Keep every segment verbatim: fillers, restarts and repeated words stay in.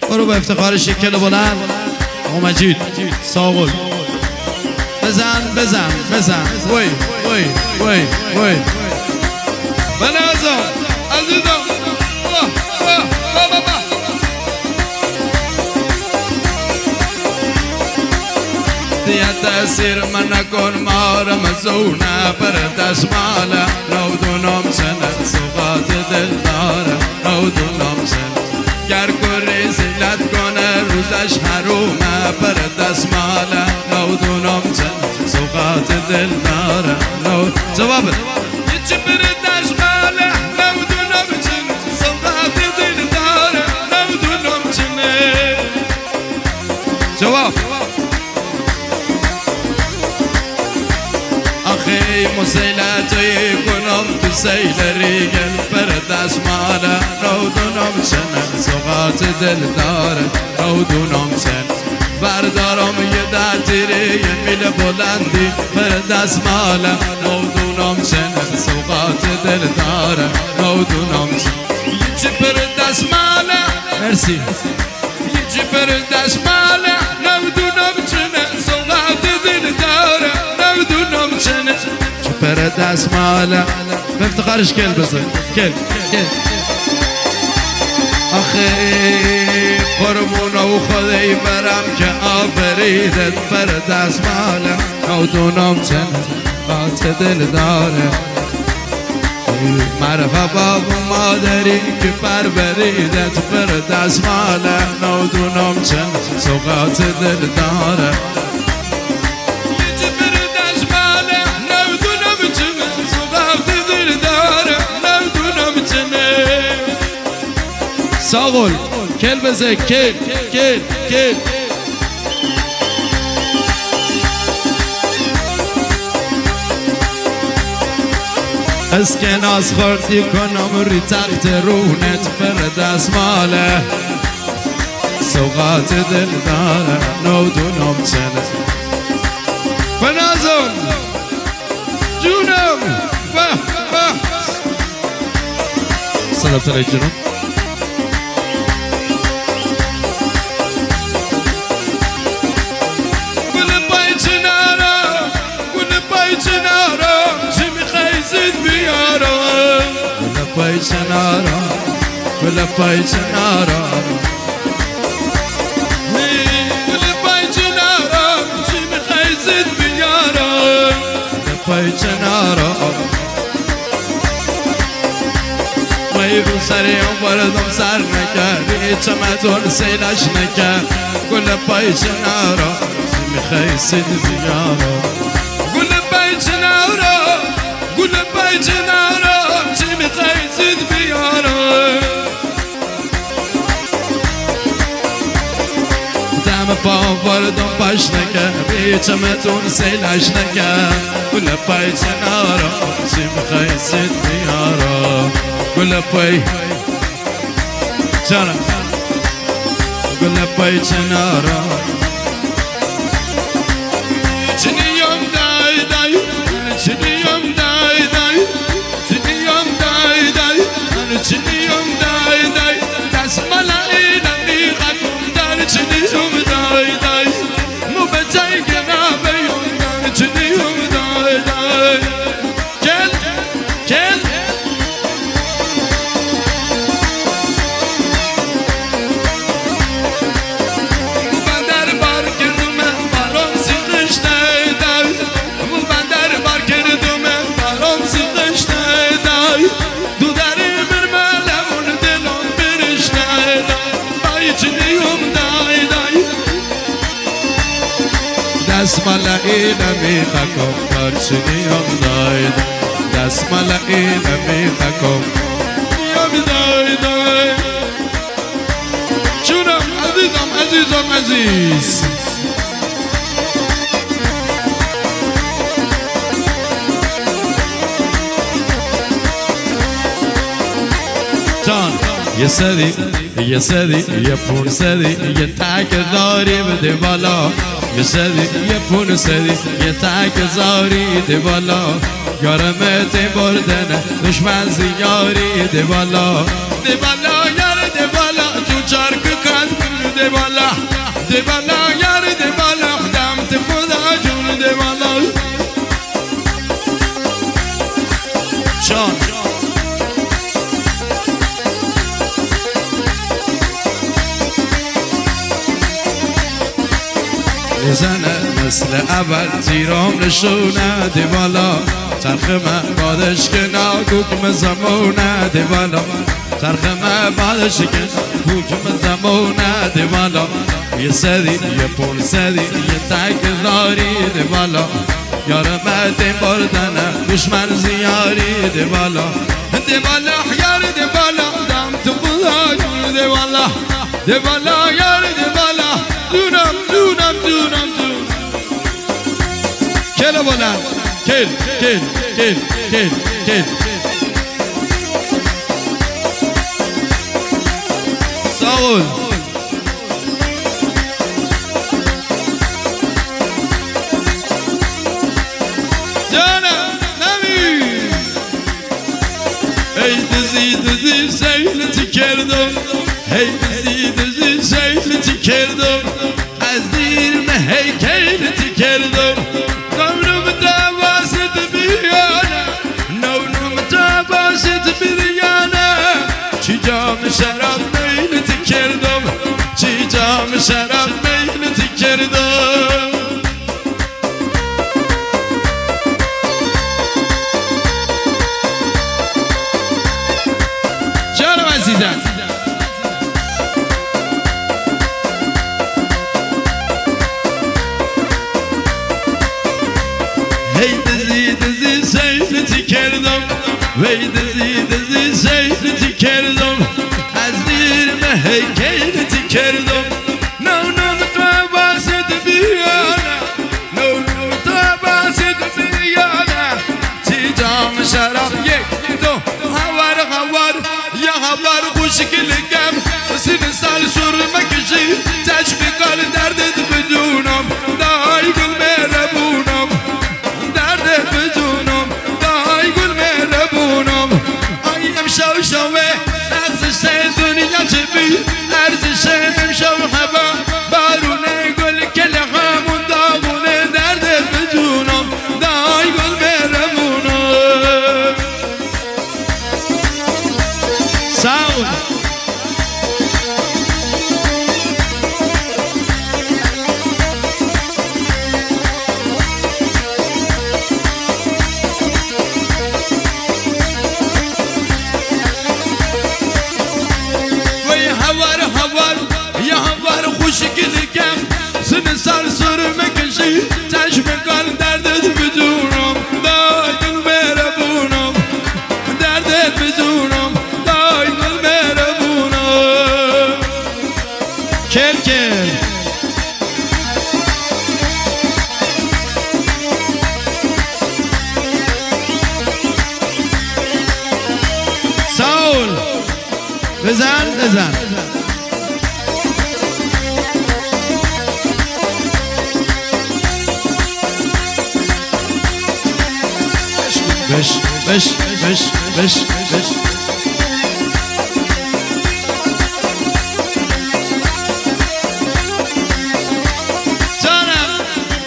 برو با افتخار شکل بلند آقا مجید ساغل بزن بزن بزن وی وی وی وی بنازم عزیزم دیت تأثیر من نکن مار مزونه پر دستماله نودونم سنت سوقات دل داره نودونم سنت گر کری زیلت کنه روزش حرومه پر دستماله نودونم سنت سوقات دل داره نود جوابه یچی پر دستماله نودونم سنت سوقات دل داره نودونم سنت جواب آخی مسیلتی کنم تو سیل ریگل پر دستماله نودونم سنت سوقات دل داره نودونم سنت بردارم یه در تیری یه میل بلندی پر دستماله نودونم سنت سوقات دل داره نودونم سنت یچی پر دستماله مرسی یچی پر دستماله نودونم سنت سوقات دل داره نودونم سنت چه پر دستماله به افتخارش کل بزن کل کل آخی قربون و خدای برم که آفریدت پر دستماله نودونم سنت سوقات دل داره مرفا باب مادری که پروریدت پر دستماله نودونم سنت سوقات دل داره ساغل کل بزه کل کل کل از که ناز خوردی کنم ری تخت رونت پر دستماله سوقات دل داره نودونم سنت فنازم جونم به به سلام تلی جونم پای چنارا گل پای چنارا گل پای چنارا چی میخوای زد بیارا گل پای چنارا مایی رو سریم بردم سر نکردی چمدون سیلش نکرد گل پای چنارا چی میخوای زد بیارا گل پای چنارا گل پای چنارا زد بیارم دم پا وردم پاش نکن بی چمتون سیلش نکن گل پای چنارا چی میخوای زد بیارم گل پای چنارا گل پای چنارا چنیم دای دای چنیم دای دای چنیم دای دای دست ملایی نمیخوام در چنیم دای دای مو به جای گناه بیون چنیم دای دای کل کل بندر بار کردم برام سیخش دای دای مو بندر بار کردم برام سیخش دای دای دست ملایی نمیخوام در چنیم دای دست ملایی نمیخوام نیم دای دای جونم عزیزم عزیزم عزیز جان یه سری یه سری یه پون سری یه تک داری بده بالا یه سری یه پون سری یه تک زاری ده بالا یارمت بردن دشمن زیاری ده بالا ده بالا یار ده بالا تو چارک کن میزنه مثل اول تیرام نشونه دی بالا چرخ من بادش که ناگوکم زمونه دی بالا چرخ من بادش که ناگوکم زمونه دی بالا یه سری یه پول سری یه تکراری دی بالا یارم دی بردنه دشمن زیاری دی بالا دی بالا یار دی بالا دم تو خدا دی بالا دی بالا یار دی بالا دونم دونم دونم دونم کل بلند کل کل کل کل کل ساغل جانم نمی ای دزی دزی سیلتی کردم ای دزی دزی سیلتی کردم از دیرم هیکلتی کردم نونم تواست بیانه نونم تواست بیانه چی جام شراب میلتی کردم چی جام شراب میلتی کردم جانم عزیزم هی دزی دزی سیلتی کردم وی دزی دزی سیلتی کردم از دیرم هیکلتی کردم نونم تو باسد بیانه نونم تو باسد بیانه چی جام شراب یک دو هوار هوار یا هوار خوشگلگم سین سال سر مکشی تشک کال دردت بدونم دای گل مهربونم بدونم دای گل مهربونم آیم شو شوه ارزش دنیا چه بی ارزش امشو هوا بارونه گل کله همون داغونه درد بدونم دای گل مهربونم ساون خوشگلگم سن سر سر مکشی چشم کال دردت بدونم دای گل مهربونم دردت بدونم دای گل مهربونم کل کل ساول بزن بزن بش بش بش بش بش جانم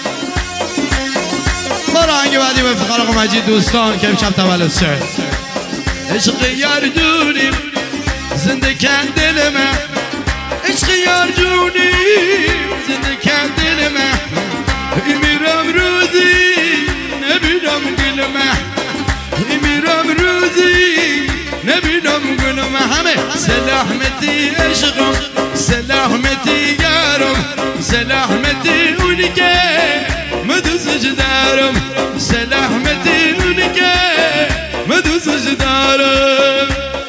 برو آهنگ بعدی به افتخار آقا مجید دوستان که امشب تولد شه عشق یار جونی زنده کن دل من عشق یار جونی زنده کن دل من میرم روزی نبینم گل من میرم روزی نبینم گلم همه سلامتی عشقم سلامتی یارم سلامتی اونی که مدوزش دارم سلامتی اونی که مدوزش دارم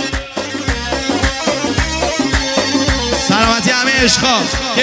سلامتی همه عشقا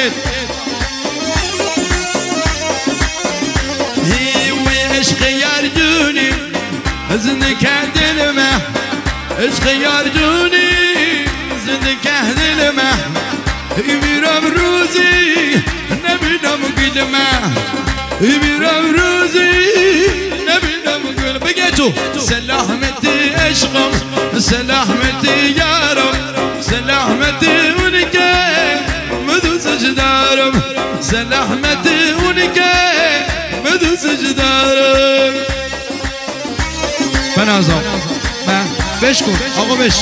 هی عشق یار جونی زنده کردن من عشق یار جونی زنده کردن من میرم روزی نبینم گل من میرم روزی نبینم گل بگه تو سلامتی عشقم سلامتی یارم سلامتی اونی که مدوزش دارم سلامتی اونی که مدوزش دارم بنازم من بش کن آقا بش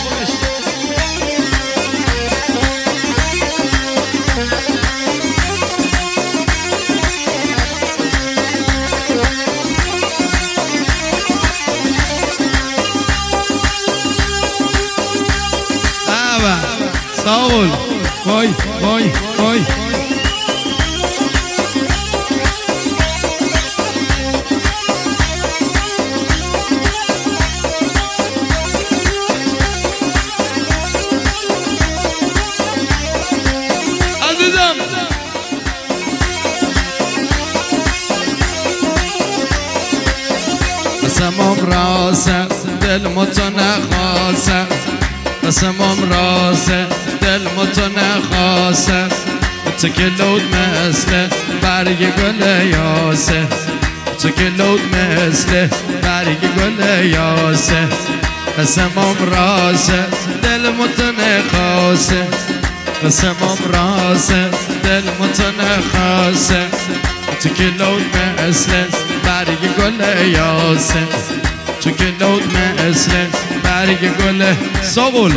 وای وای وای عزیزم قسمم راسه دل متو نخواسه قسمم راسه دل متو نخواسه تو که لود مثل برگ گل یاسه تو که لود مثل برگ گل یاسه قسمم راسه دل متو نخواسه قسمم راسه دل متو نخواسه تو که لود مثل برگ گل یاسه تو که لود مثل برگ گل ساقل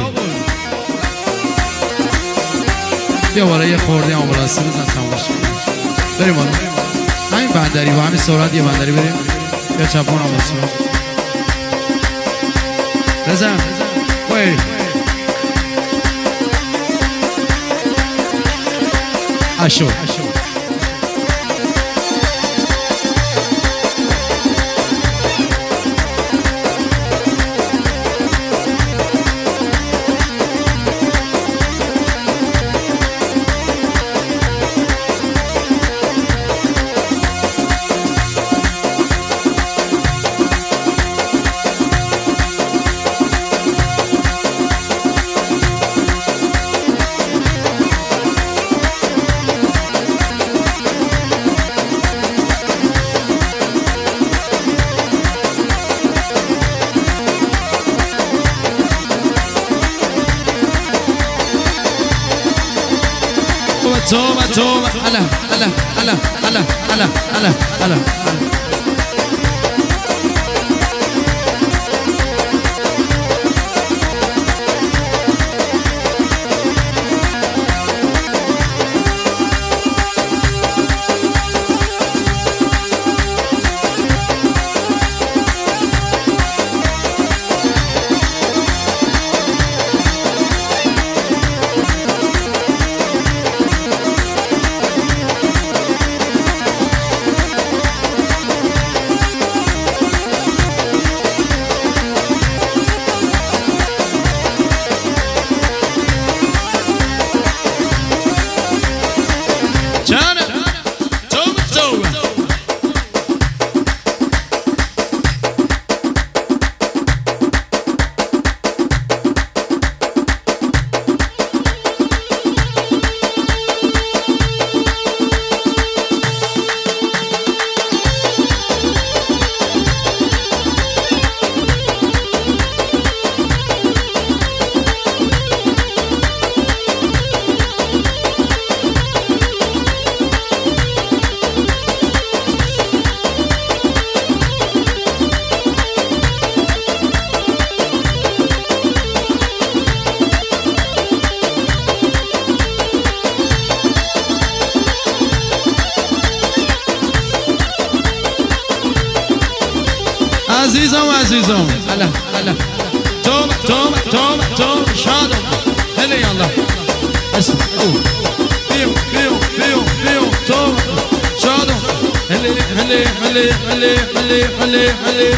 بیا بالا یه خورده آمبولانسی بزن تماش بریم بالا همین بندری با همین سرعت یه بندری بریم یا چپون آمبولانسی بزن وی اشو توبة توبة هلا هلا هلا هلا هلا هلا هلا عزیزم عزیزم هلا هلا توم توم توم توم شادم هلا يلا اسم بيو بيو بيو بيو توم شادم هلا هلا هلا هلا هلا هلا هلا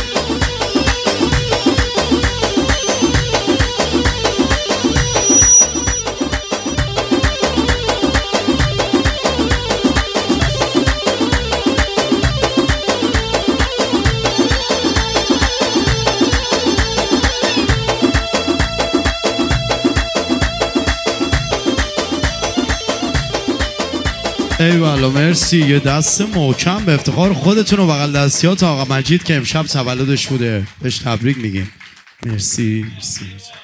ایوالا مرسی. یه دست محکم به افتخار خودتون و بغل دستیات آقا مجید که امشب تولدش بوده بهش تبریک میگیم. مرسی مرسی.